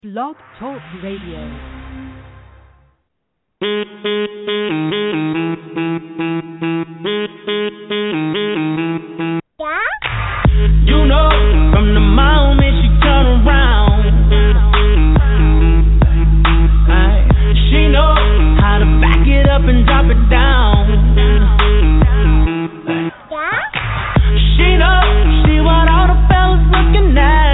Blog Talk Radio. You know, from the moment she turn around, she know how to back it up and drop it down. She know she what all the fellas looking at.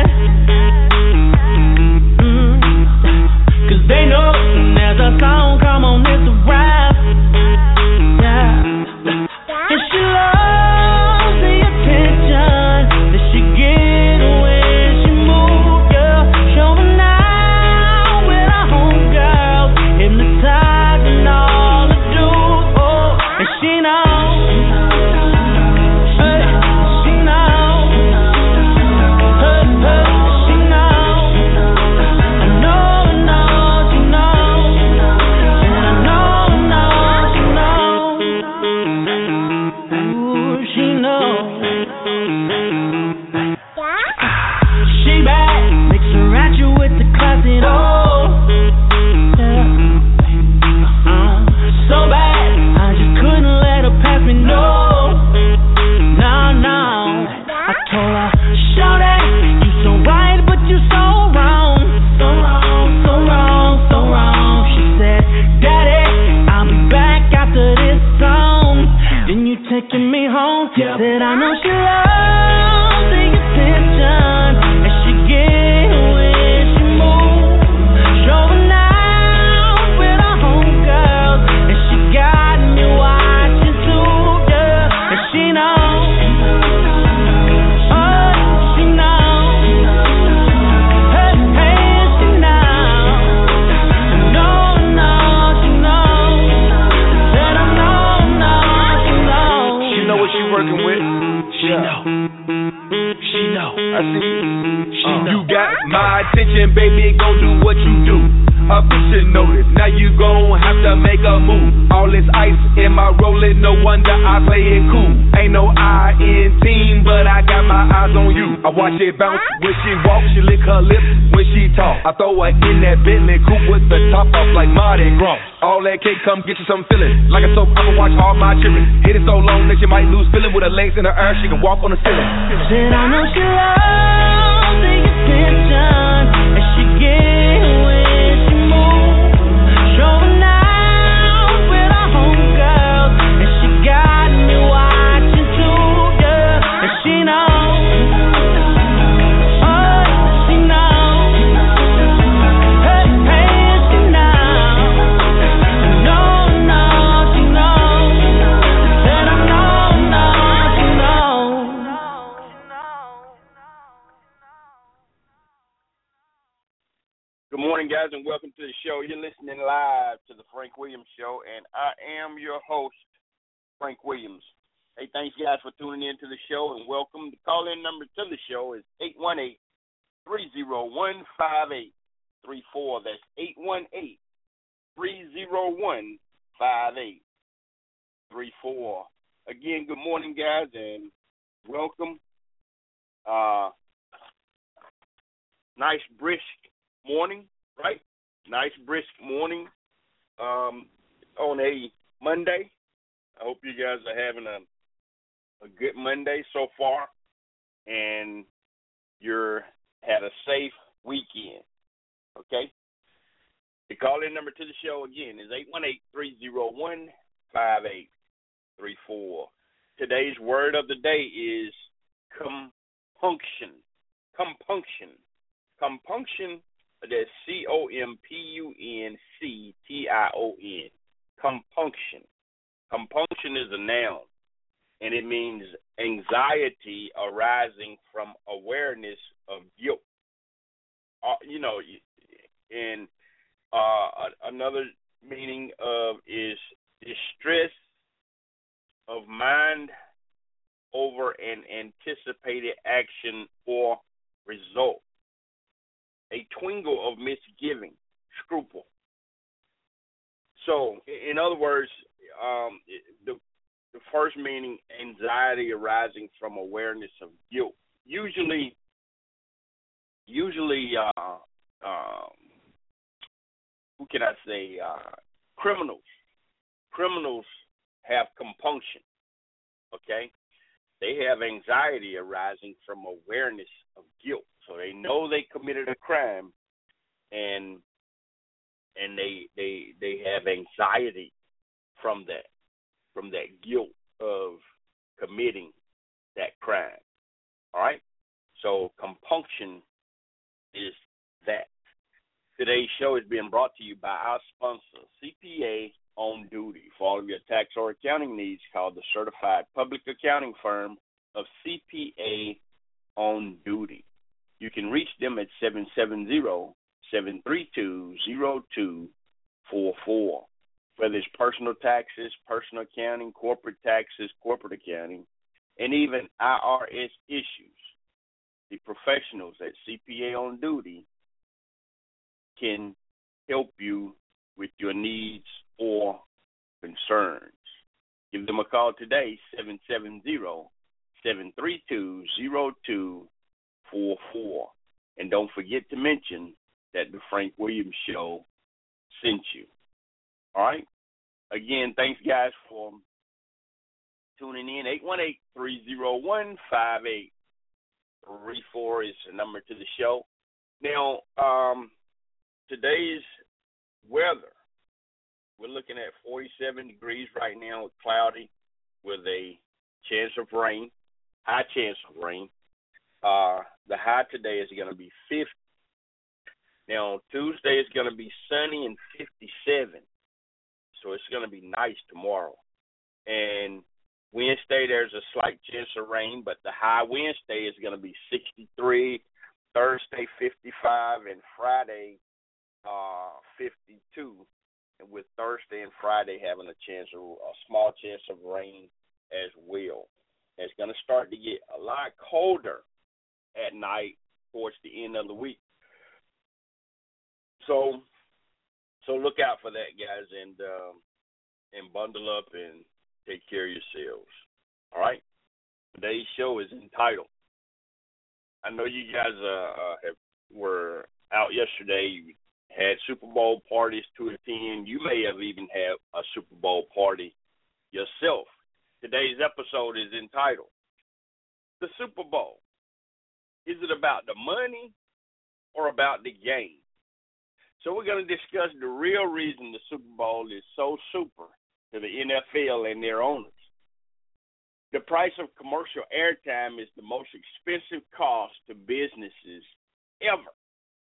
Cause they know there's a song, come on, it's a rap. Yeah. And she loves the attention that she get when she move, yeah. Showing out with her homegirls, hypnotizing all the dudes, oh. And she knows, hey, she knows, hey, hey, she knows. I know, she knows, and I know, she knows. Ooh, she knows. She bad, mix her at you with the classic, oh. Yeah. So bad, I just couldn't let her pass me, no. No. I told her, shorty, you so right, but you so wrong. So wrong. She said, Daddy, I'll be back after this song. Then you taking me home. Said I know she loves the attention and she get when she move. Showing out with her homegirls and she got me watching too, yeah. And she knows, oh, she knows, hey, she knows. No, she knows. Said I know, she knows. She know what she working with. She know. I see you. You got my attention, baby. Go do what you do. A bitch should know this. Now you gon' have to make a move. All this ice in my rolling, no wonder I play it cool. Ain't no I in team, but I got my eyes on you. I watch it bounce when she walk, she lick her lips when she talk. I throw her in that Bentley coupe with the top off like Mardi Gras. All that cake, come get you some feeling. Like a soap, I can watch all my children. Hit it so long that you might lose feeling. With her legs in her air, she can walk on the ceiling. Said I know she loves the attention and she get when she move. Showing out with her homegirls and she got me watching too, yeah. And she knows, oh, she knows, hey, she knows. No, she knows. Said I know, she knows. Good morning, guys, and welcome to the show. You're listening live to the Frank Williams Show, and I am your host, Frank Williams. Hey, thanks, guys, for tuning in to the show, and welcome. The call-in number to the show is 818-301-5834. That's 818-301-5834. Again, good morning, guys, and welcome. Nice, brisk morning, right? Nice, brisk morning on a Monday. I hope you guys are having a good Monday so far, and you're had a safe weekend, okay? The call-in number to the show, again, is 818-301-5834. Today's word of the day is compunction. Compunction. Compunction, that's C-O-M-P-U-N-C-T-I-O-N. Compunction. Compunction is a noun, and it means anxiety arising from awareness of guilt. And another meaning of is distress of mind over an anticipated action or result. A twingle of misgiving, scruple. So, in other words, the first meaning, anxiety arising from awareness of guilt. Usually who can I say, criminals. Criminals have compunction, okay? They have anxiety arising from awareness of guilt. So they know they committed a crime, and they have anxiety from that guilt of committing that crime. All right? So compunction is that. Today's show is being brought to you by our sponsor, CPA On Duty. For all of your tax or accounting needs, call the certified public accounting firm of CPA On Duty. You can reach them at 770-732-0244. Whether it's personal taxes, personal accounting, corporate taxes, corporate accounting, and even IRS issues, the professionals at CPA On Duty can help you with your needs or concerns. Give them a call today, 770-732-0244. And don't forget to mention that the Frank Williams Show sent you. All right? Again, thanks, guys, for tuning in. 818-301-5834 is the number to the show. Now, today's weather, we're looking at 47 degrees right now, cloudy, with a chance of rain, high chance of rain. The high today is going to be 50. Now, Tuesday is going to be sunny and 57. So it's going to be nice tomorrow. And Wednesday, there's a slight chance of rain, but the high Wednesday is going to be 63, Thursday 55, and Friday 52. And with Thursday and Friday having a small chance of rain as well. And it's going to start to get a lot colder at night towards the end of the week. So look out for that, guys, and bundle up and take care of yourselves. All right? Today's show is entitled. I know you guys were out yesterday. You had Super Bowl parties to attend. You may have even had a Super Bowl party yourself. Today's episode is entitled, The Super Bowl. Is it about the money or about the game? So we're going to discuss the real reason the Super Bowl is so super to the NFL and their owners. The price of commercial airtime is the most expensive cost to businesses ever.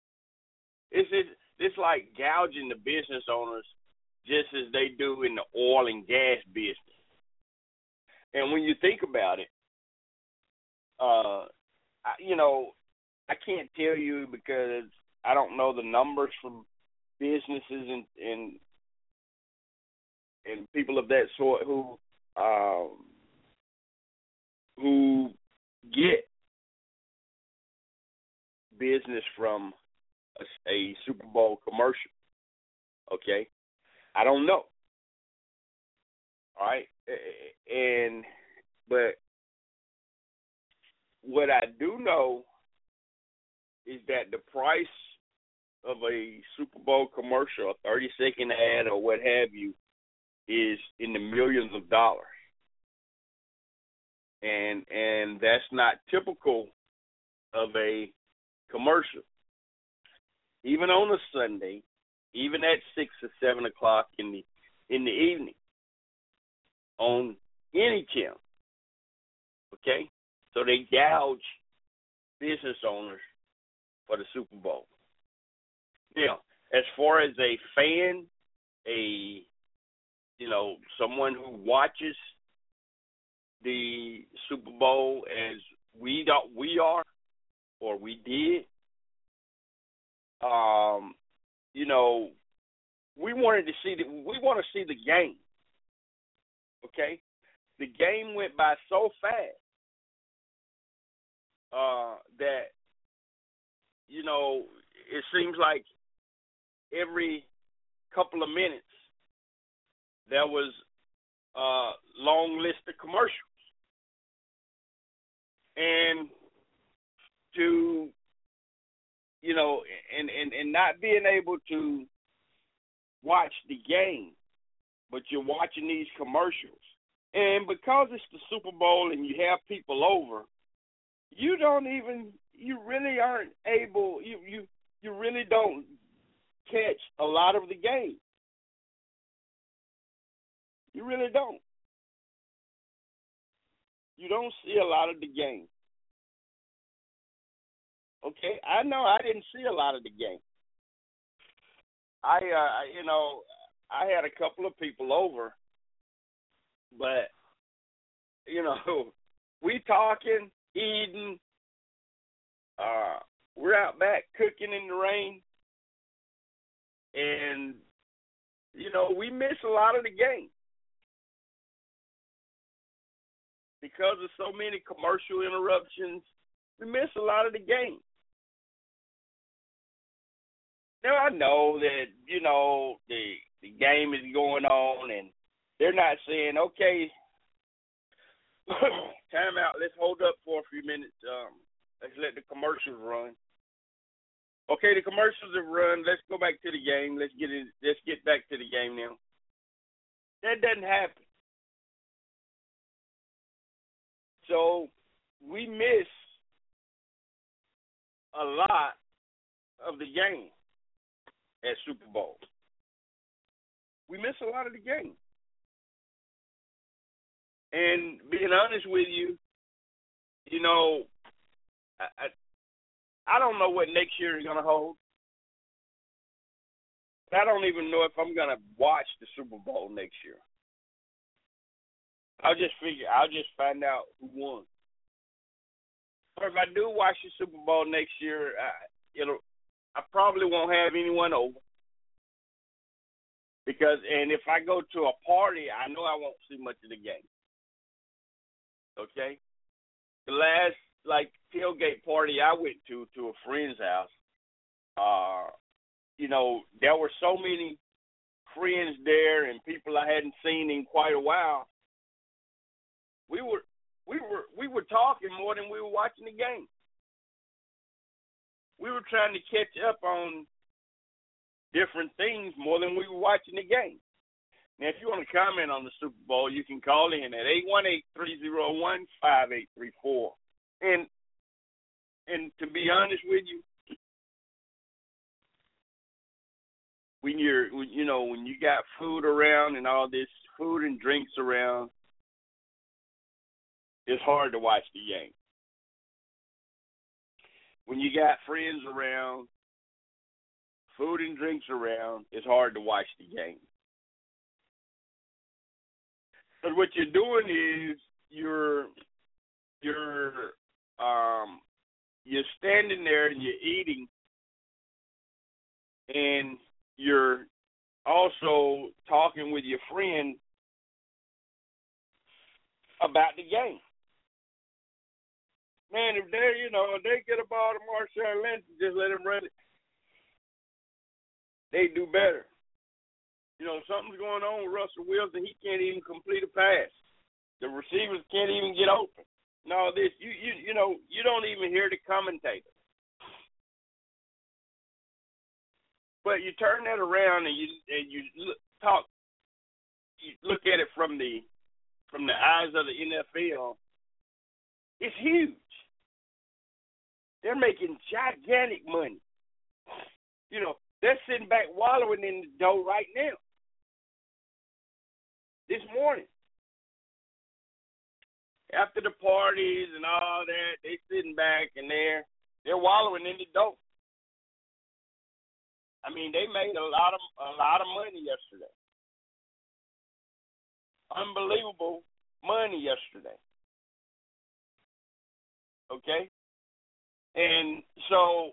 It's like gouging the business owners just as they do in the oil and gas business. And when you think about it, I can't tell you because I don't know the numbers from businesses and people of that sort who get business from a Super Bowl commercial. Okay? I don't know. All right? But what I do know is that the price of a Super Bowl commercial, a 30-second ad or what have you, is in the millions of dollars. And that's not typical of a commercial. Even on a Sunday, even at 6 or 7 o'clock in the evening, on any channel. Okay? So they gouge business owners for the Super Bowl. Now, as far as a fan, someone who watches the Super Bowl as we are, or we did, we want to see the game. Okay, the game went by so fast that it seems like every couple of minutes there was a long list of commercials. And to and not being able to watch the game, but you're watching these commercials. And because it's the Super Bowl and you have people over, you really aren't able, you really don't catch a lot of the game. You really don't. You don't see a lot of the game. Okay, I know I didn't see a lot of the game. I had a couple of people over, but, we talking, eating, we're out back cooking in the rain, and, we miss a lot of the game because of so many commercial interruptions. We miss a lot of the game. Now, I know that, the game is going on, and they're not saying, okay, time out, let's hold up for a few minutes. Let's let the commercials run. Okay, the commercials have run. Let's go back to the game. Let's get back to the game now. That doesn't happen. So we miss a lot of the game at Super Bowl. We miss a lot of the game. And being honest with you, I don't know what next year is going to hold. I don't even know if I'm going to watch the Super Bowl next year. I'll just find out who won. Or if I do watch the Super Bowl next year, I probably won't have anyone over. And if I go to a party, I know I won't see much of the game. Okay? The last, tailgate party I went to a friend's house, there were so many friends there and people I hadn't seen in quite a while. We were talking more than we were watching the game. We were trying to catch up on different things more than we were watching the game. Now, if you want to comment on the Super Bowl, you can call in at 818-301-5834. And to be honest with you, when you got food around and all this food and drinks around, it's hard to watch the game. When you got friends around, food and drinks around, it's hard to watch the game. But what you're doing is you're standing there and you're eating, and you're also talking with your friend about the game. Man, if they get a ball to Marshawn Lynch, just let him run it. They do better. Something's going on with Russell Wilson. He can't even complete a pass. The receivers can't even get open. And all this, you don't even hear the commentator. But you turn that around and you look at it from the eyes of the NFL. It's huge. They're making gigantic money. They're sitting back wallowing in the dough right now. This morning. After the parties and all that, they sitting back and they're wallowing in the dough. I mean, they made a lot of money yesterday. Unbelievable money yesterday. Okay? And so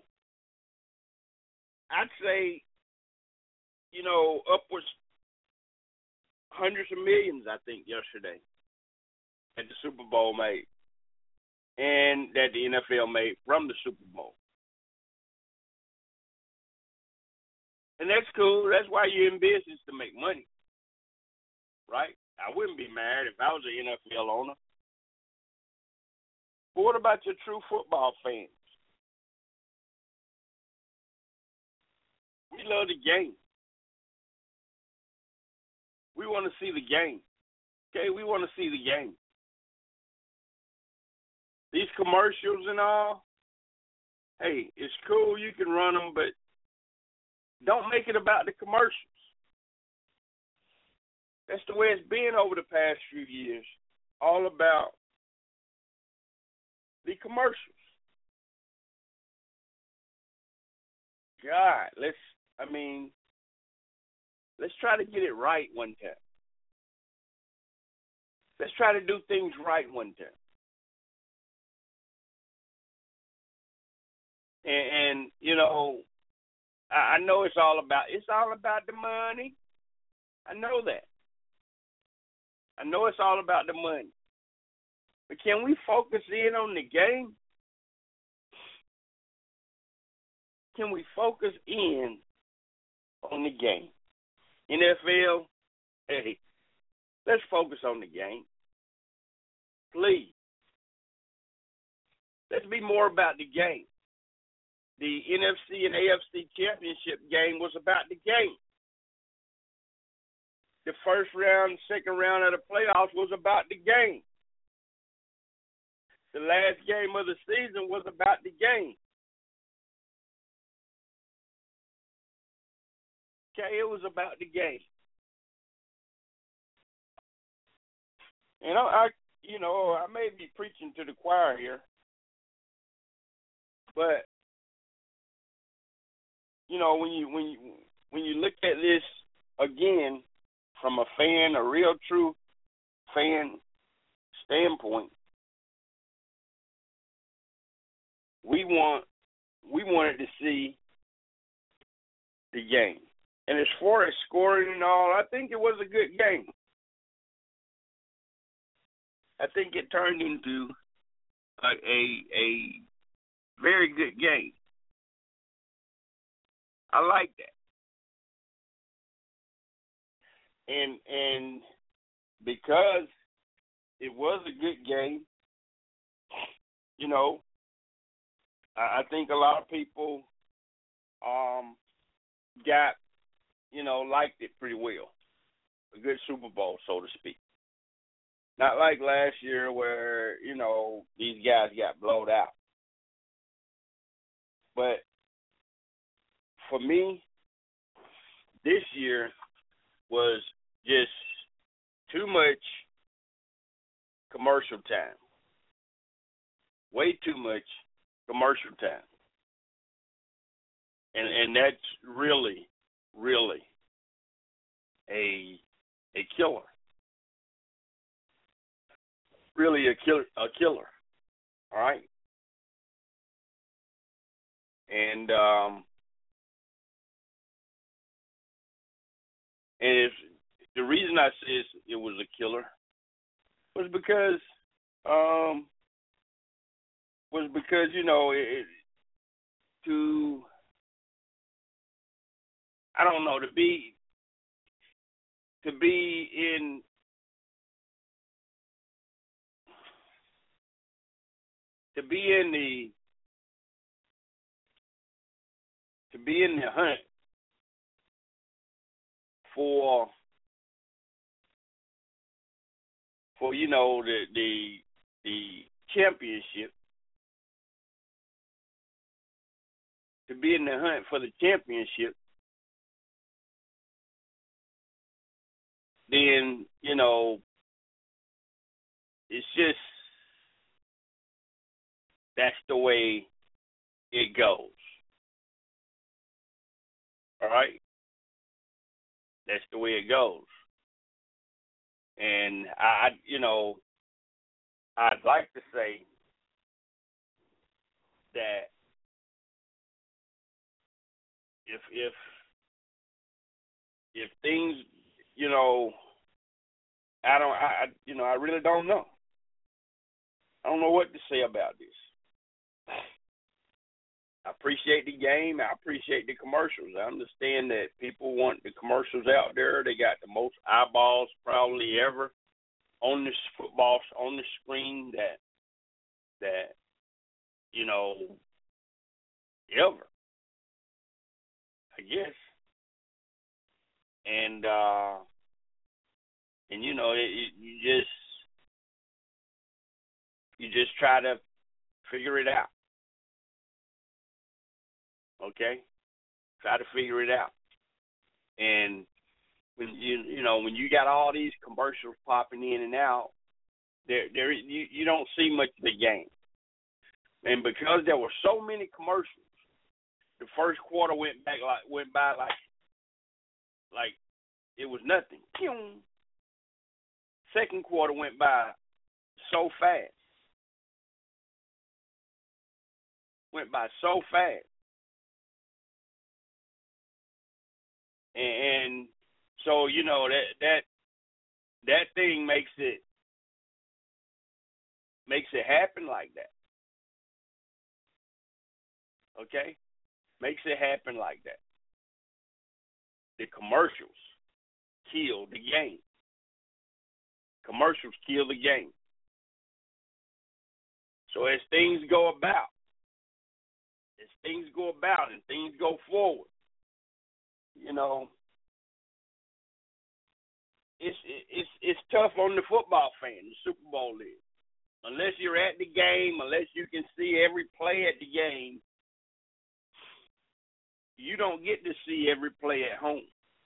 I'd say, upwards hundreds of millions, I think, yesterday that the Super Bowl made and that the NFL made from the Super Bowl. And that's cool. That's why you're in business, to make money, right? I wouldn't be mad if I was an NFL owner. But what about your true football fans? We love the game. We want to see the game. Okay, we want to see the game. These commercials and all, hey, it's cool. You can run them, but don't make it about the commercials. That's the way it's been over the past few years. All about the commercials. God, let's try to get it right one time. Let's try to do things right one time. And you know, I know it's all about the money. I know that. I know it's all about the money. But can we focus in on the game? Can we focus in on the game? NFL, hey, let's focus on the game. Please. Let's be more about the game. The NFC and AFC championship game was about the game. The first round, second round of the playoffs was about the game. The last game of the season was about the game. Okay, it was about the game. And I may be preaching to the choir here, but you know, when you look at this again from a real true fan standpoint, we wanted to see the game. And as far as scoring and all, I think it was a good game. I think it turned into a very good game. I like that. And because it was a good game, you know, I think a lot of people liked it pretty well. A good Super Bowl, so to speak. Not like last year where, you know, these guys got blowed out. But for me, this year was just too much commercial time. Way too much commercial time. And that's really, really a killer. Really a killer. All right? And if the reason I said it was a killer was because you know, to be in the hunt for you know, the championship, to be in the hunt for the championship, then, you know, it's just, that's the way it goes. All right? That's the way it goes. And I'd like to say that if things, you know, I really don't know. I don't know what to say about this. I appreciate the game. I appreciate the commercials. I understand that people want the commercials out there. They got the most eyeballs probably ever on this football, on the screen that you know, ever, I guess. and you know, you just try to figure it out. Okay, try to figure it out. And when when you got all these commercials popping in and out, you don't see much of the game. And because there were so many commercials, the first quarter went by like it was nothing. Second quarter went by so fast. And so, you know, that thing makes it happen like that. Okay? Makes it happen like that. The commercials kill the game. Commercials kill the game. So as things go about and things go forward, you know, it's tough on the football fan, the Super Bowl is. Unless you're at the game, unless you can see every play at the game, you don't get to see every play at home.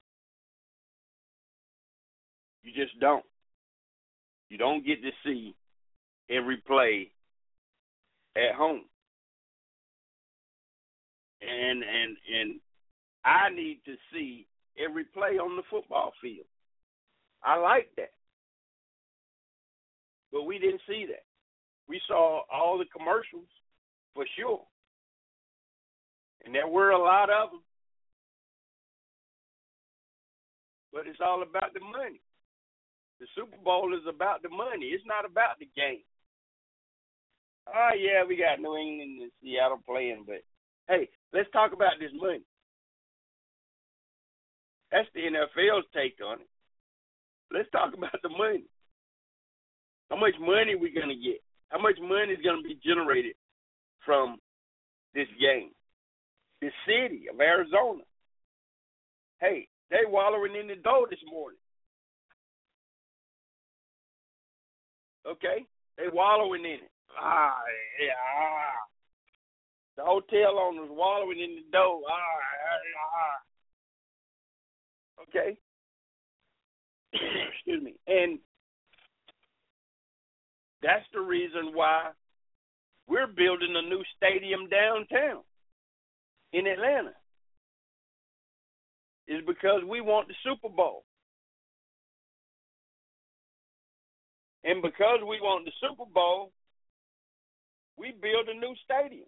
You just don't. You don't get to see every play at home. And I need to see every play on the football field. I like that. But we didn't see that. We saw all the commercials for sure. And there were a lot of them. But it's all about the money. The Super Bowl is about the money. It's not about the game. Oh, yeah, we got New England and Seattle playing, but, hey, let's talk about this money. That's the NFL's take on it. Let's talk about the money. How much money are we going to get? How much money is going to be generated from this game? The city of Arizona. Hey, they wallowing in the dough this morning. Okay? They wallowing in it. The hotel owners wallowing in the dough. Okay? Excuse me. And that's the reason why we're building a new stadium downtown in Atlanta. Is because we want the Super Bowl. And because we want the Super Bowl, we build a new stadium.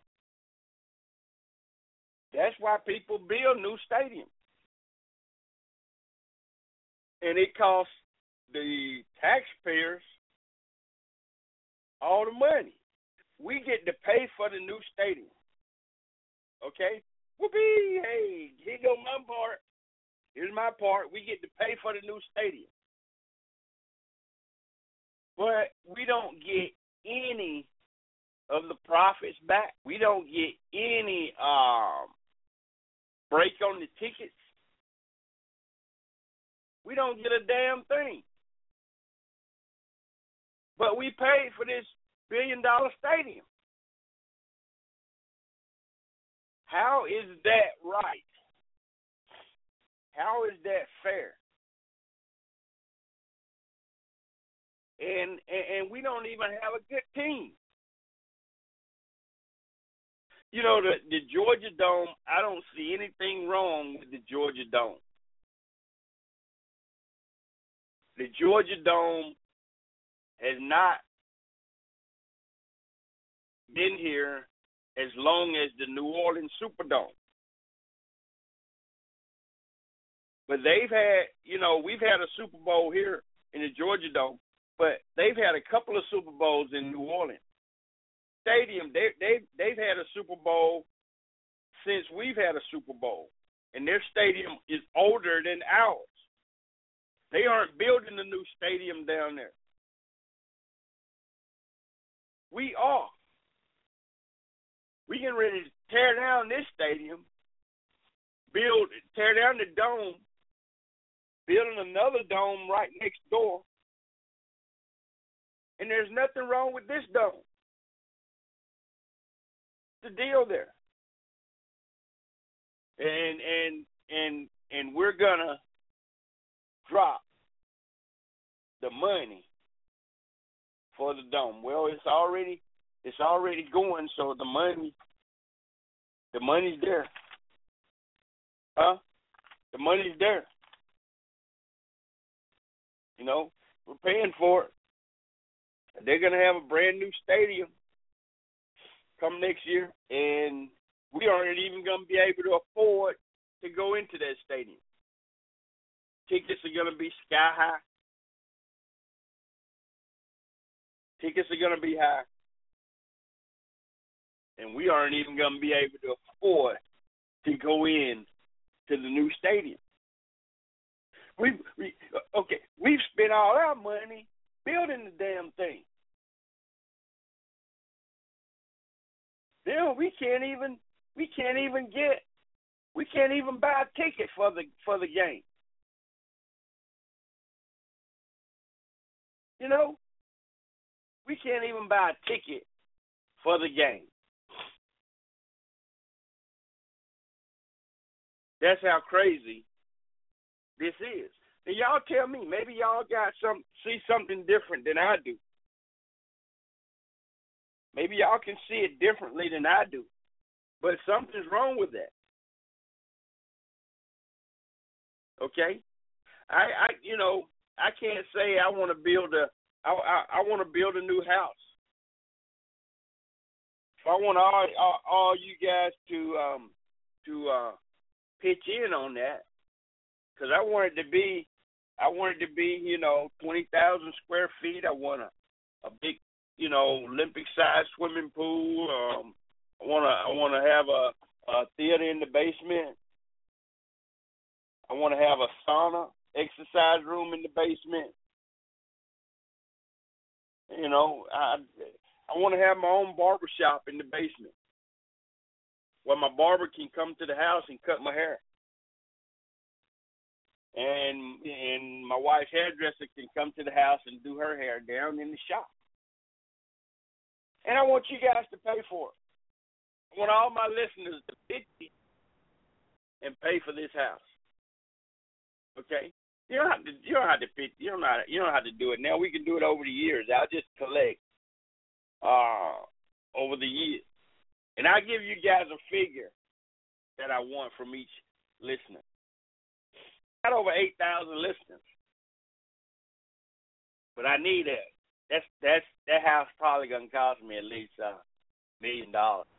That's why people build new stadiums. And it costs the taxpayers all the money. We get to pay for the new stadium. Okay? Whoopee! Hey, here go my part. Here's my part. We get to pay for the new stadium. But we don't get any of the profits back. We don't get any break on the tickets. We don't get a damn thing. But we paid for this $1 billion stadium. How is that right? How is that fair? And we don't even have a good team. You know, the Georgia Dome, I don't see anything wrong with the Georgia Dome. The Georgia Dome has not been here as long as the New Orleans Superdome. But they've had, we've had a Super Bowl here in the Georgia Dome, but they've had a couple of Super Bowls in New Orleans. Stadium, they've had a Super Bowl since we've had a Super Bowl, and their stadium is older than ours. They aren't building a new stadium down there. We are. We getting ready to tear down this stadium, tear down the dome, building another dome right next door. And there's nothing wrong with this dome. The deal there. And we're gonna drop the money for the dome. Well, it's already going, so the money's there. Huh? The money's there. You know, we're paying for it. They're gonna have a brand new stadium come next year, and we aren't even going to be able to afford to go into that stadium. Tickets are going to be sky high. Tickets are going to be high. And we aren't even going to be able to afford to go in to the new stadium. We've spent all our money building the damn thing. Then we can't even buy a ticket for the game. You know, we can't even buy a ticket for the game. That's how crazy this is. And y'all tell me, maybe y'all see something different than I do. Maybe y'all can see it differently than I do. But something's wrong with that. Okay? I can't say I want to build a new house. So I want all you guys to pitch in on that, because I want it to be 20,000 square feet. I want a big, Olympic-sized swimming pool. I want to have a theater in the basement. I want to have a sauna, exercise room in the basement. I want to have my own barber shop in the basement, where my barber can come to the house and cut my hair. And my wife's hairdresser can come to the house and do her hair down in the shop. And I want you guys to pay for it. I want all my listeners to pitch and pay for this house. Okay? You don't have to pitch. You don't have to do it now. We can do it over the years. I'll just collect over the years. And I'll give you guys a figure that I want from each listener. Got over 8,000 listeners. But I need it. That house probably gonna cost me at least $1 million.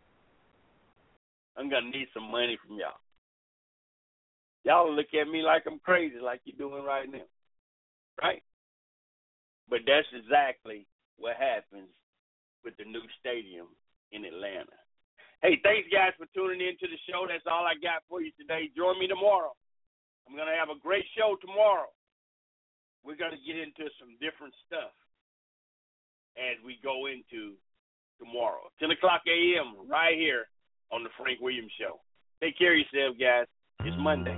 I'm gonna need some money from y'all. Y'all look at me like I'm crazy, like you're doing right now, right? But that's exactly what happens with the new stadium in Atlanta. Hey, thanks guys for tuning in to the show. That's all I got for you today. Join me tomorrow. I'm gonna have a great show tomorrow. We're gonna get into some different stuff as we go into tomorrow. 10 o'clock a.m. right here on the Frank Williams Show. Take care of yourself, guys. It's Monday.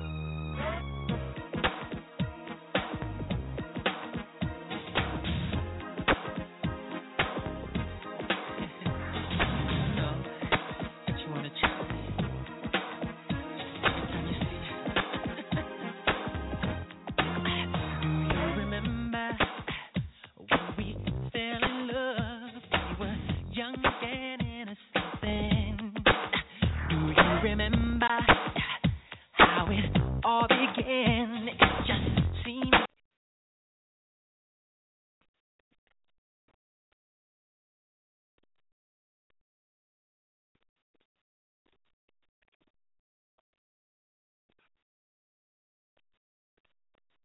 Remember how it all began.